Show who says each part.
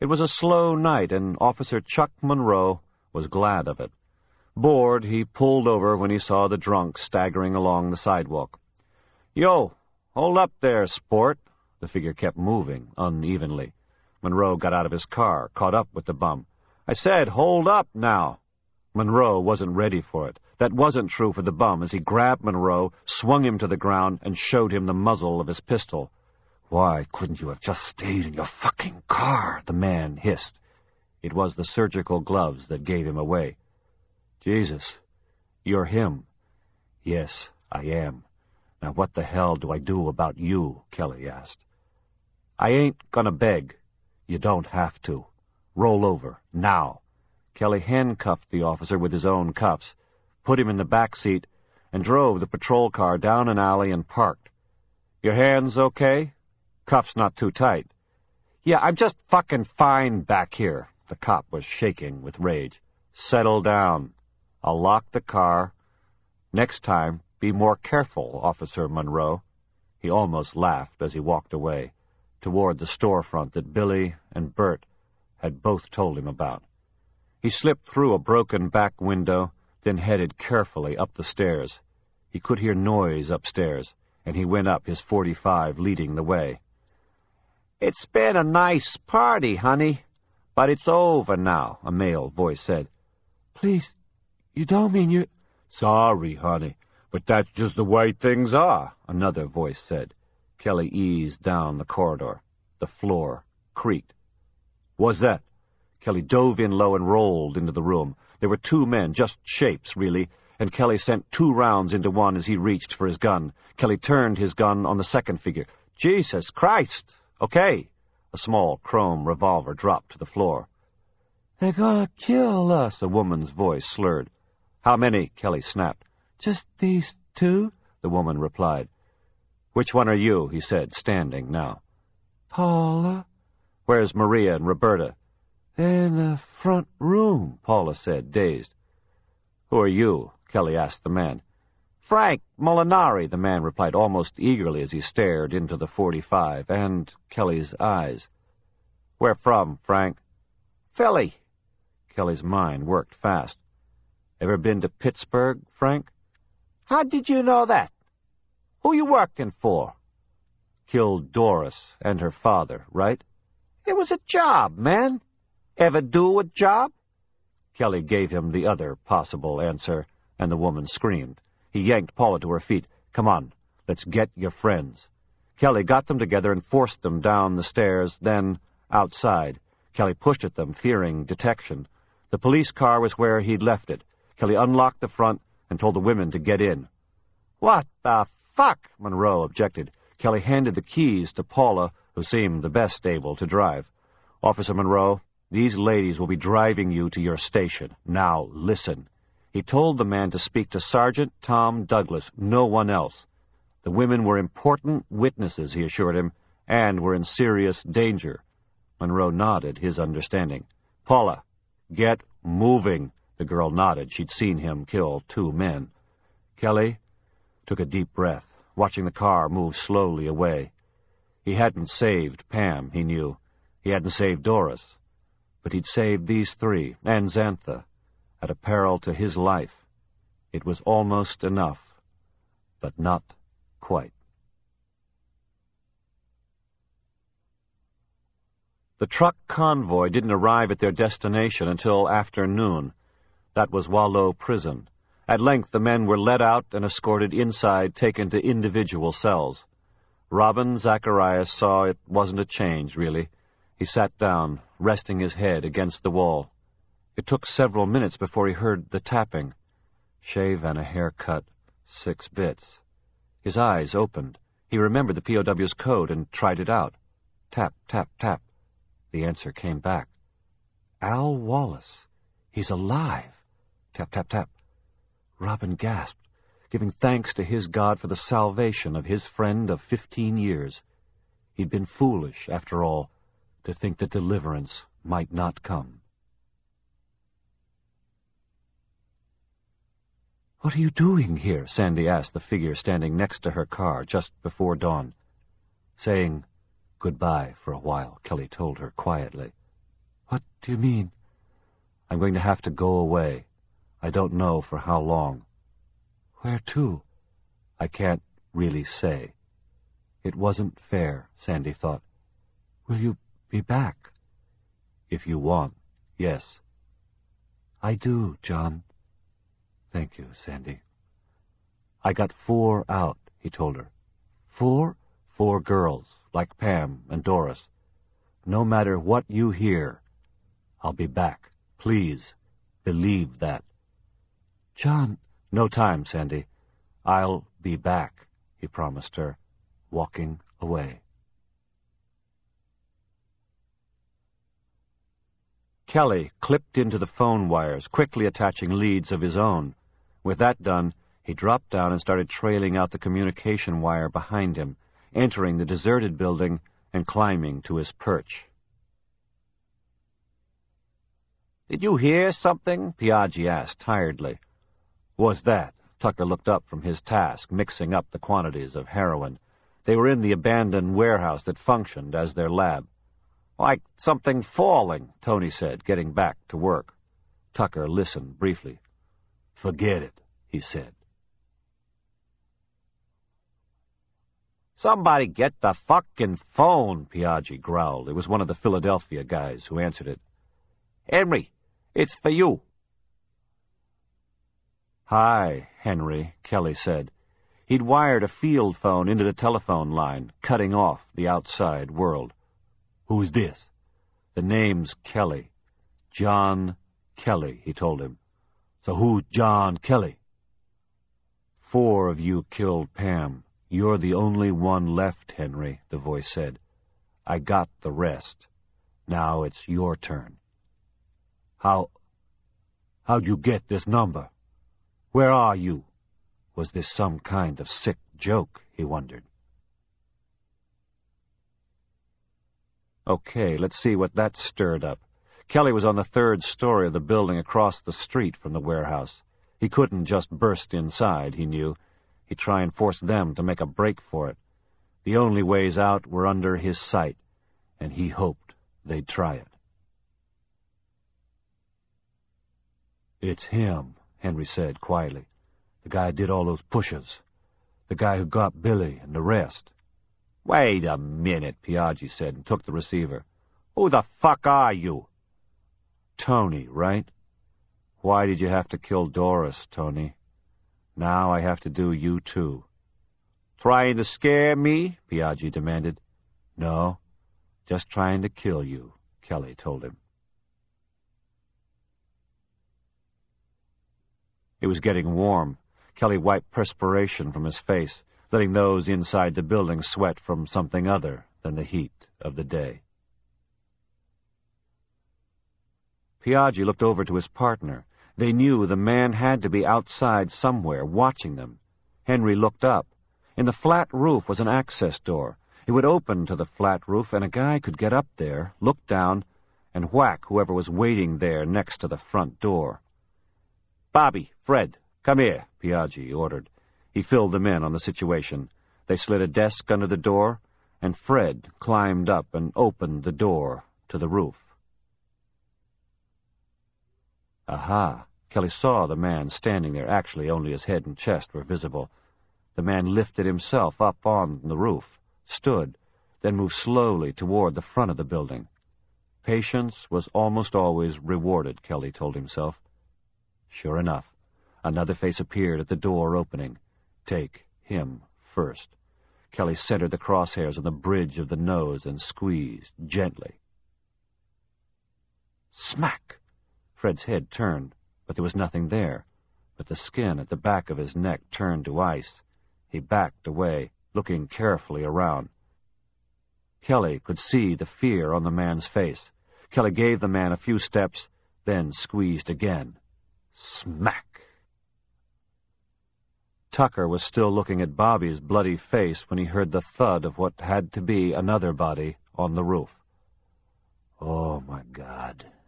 Speaker 1: It was a slow night, and Officer Chuck Monroe was glad of it. Bored, he pulled over when he saw the drunk staggering along the sidewalk. "Yo, hold up there, sport." The figure kept moving unevenly. Monroe got out of his car, caught up with the bum. "I said, hold up now." Monroe wasn't ready for it. That wasn't true for the bum as he grabbed Monroe, swung him to the ground, and showed him the muzzle of his pistol. "Why couldn't you have just stayed in your fucking car?" the man hissed. It was the surgical gloves that gave him away. "Jesus, you're him." "Yes, I am. Now what the hell do I do about you?" Kelly asked. "I ain't gonna beg." "You don't have to. Roll over, now." Kelly handcuffed the officer with his own cuffs, put him in the back seat, and drove the patrol car down an alley and parked. "Your hands okay? Cuffs not too tight?" "Yeah, I'm just fucking fine back here." The cop was shaking with rage. "Settle down. I'll lock the car. Next time, be more careful, Officer Monroe." He almost laughed as he walked away, toward the storefront that Billy and Bert had both told him about. He slipped through a broken back window, then headed carefully up the stairs. He could hear noise upstairs, and he went up, his .45 leading the way. "It's been a nice party, honey, but it's over now," a male voice said. "Please, you don't mean you—" "Sorry, honey, but that's just the way things are," another voice said. Kelly eased down the corridor. The floor creaked. "What's that?" Kelly dove in low and rolled into the room. There were two men, just shapes, really, and Kelly sent 2 rounds into one as he reached for his gun. Kelly turned his gun on the second figure. "Jesus Christ! Okay." A small chrome revolver dropped to the floor. "They're gonna kill us," a woman's voice slurred. "How many?" Kelly snapped. "Just these 2, the woman replied. "Which one are you?" he said, standing now. "Paula." "Where's Maria and Roberta?" "They're in the front room," Paula said, dazed. "Who are you?" Kelly asked the man. "Frank Molinari," the man replied almost eagerly as he stared into the .45 and Kelly's eyes. "Where from, Frank?" "Philly." Kelly's mind worked fast. "Ever been to Pittsburgh, Frank?" "How did you know that? Who you working for?" "Killed Doris and her father, right?" "It was a job, man. Ever do a job?" Kelly gave him the other possible answer, and the woman screamed. He yanked Paula to her feet. "Come on, let's get your friends." Kelly got them together and forced them down the stairs, then outside. Kelly pushed at them, fearing detection. The police car was where he'd left it. Kelly unlocked the front and told the women to get in. "What the fuck?" Monroe objected. Kelly handed the keys to Paula, who seemed the best able to drive. "Officer Monroe, these ladies will be driving you to your station. Now listen." He told the man to speak to Sergeant Tom Douglas, no one else. The women were important witnesses, he assured him, and were in serious danger. Monroe nodded his understanding. "Paula, get moving." The girl nodded. She'd seen him kill 2 men. Kelly took a deep breath, watching the car move slowly away. He hadn't saved Pam, he knew. He hadn't saved Doris. But he'd saved these 3, and Xantha, at a peril to his life. It was almost enough, but not quite. The truck convoy didn't arrive at their destination until afternoon. That was Wallow Prison. At length the men were led out and escorted inside, taken to individual cells. Robin Zacharias saw it wasn't a change, really. He sat down, resting his head against the wall. It took several minutes before he heard the tapping. Shave and a haircut, 6 bits. His eyes opened. He remembered the POW's code and tried it out. Tap, tap, tap. The answer came back. Al Wallace. He's alive. Tap, tap, tap. Robin gasped, giving thanks to his God for the salvation of his friend of 15 years. He'd been foolish, after all, to think that deliverance might not come. "What are you doing here?" Sandy asked the figure standing next to her car just before dawn. "Saying goodbye for a while," Kelly told her quietly. What do you mean? I'm going to have to go away. I don't know for how long. Where to? I can't really say. It wasn't fair, Sandy thought. Will you be back? If you want, yes. I do, John. Thank you, Sandy. I got 4 out, he told her. 4? 4 girls, like Pam and Doris. No matter what you hear, I'll be back. Please, believe that. John... No time, Sandy. I'll be back, he promised her, walking away. Kelly clipped into the phone wires, quickly attaching leads of his own. With that done, he dropped down and started trailing out the communication wire behind him, entering the deserted building and climbing to his perch. "Did you hear something?" Piaggi asked tiredly. "What's that?" Tucker looked up from his task, mixing up the quantities of heroin. They were in the abandoned warehouse that functioned as their lab. "Like something falling," Tony said, getting back to work. Tucker listened briefly. "Forget it," he said. "Somebody get the fucking phone," Piaggi growled. It was one of the Philadelphia guys who answered it. "Henry, it's for you." "Hi, Henry," Kelly said. He'd wired a field phone into the telephone line, cutting off the outside world. "Who's this?" "The name's Kelly. John Kelly," he told him. "So who's John Kelly?" "4 of you killed Pam. You're the only one left, Henry," the voice said. "I got the rest. Now it's your turn." How'd you get this number? Where are you?" Was this some kind of sick joke, he wondered. Okay, let's see what that stirred up. Kelly was on the 3rd story of the building across the street from the warehouse. He couldn't just burst inside, he knew. He'd try and force them to make a break for it. The only ways out were under his sight, and he hoped they'd try it. "It's him," Henry said quietly. "The guy who did all those push-ups. The guy who got Billy and the rest." "Wait a minute," Piaggi said, and took the receiver. "Who the fuck are you?" "Tony, right? Why did you have to kill Doris, Tony? Now I have to do you too." "Trying to scare me?" Piaggi demanded. "No, just trying to kill you," Kelly told him. It was getting warm. Kelly wiped perspiration from his face, letting those inside the building sweat from something other than the heat of the day. Piaggi looked over to his partner. They knew the man had to be outside somewhere, watching them. Henry looked up. In the flat roof was an access door. It would open to the flat roof, and a guy could get up there, look down, and whack whoever was waiting there next to the front door. "Bobby, Fred, come here," Piaggi ordered. He filled them in on the situation. They slid a desk under the door, and Fred climbed up and opened the door to the roof. Aha! Kelly saw the man standing there. Actually, only his head and chest were visible. The man lifted himself up on the roof, stood, then moved slowly toward the front of the building. Patience was almost always rewarded, Kelly told himself. Sure enough, another face appeared at the door opening. Take him first. Kelly centered the crosshairs on the bridge of the nose and squeezed gently. Smack! Fred's head turned, but there was nothing there. But the skin at the back of his neck turned to ice. He backed away, looking carefully around. Kelly could see the fear on the man's face. Kelly gave the man a few steps, then squeezed again. Smack! Tucker was still looking at Bobby's bloody face when he heard the thud of what had to be another body on the roof. Oh, my God,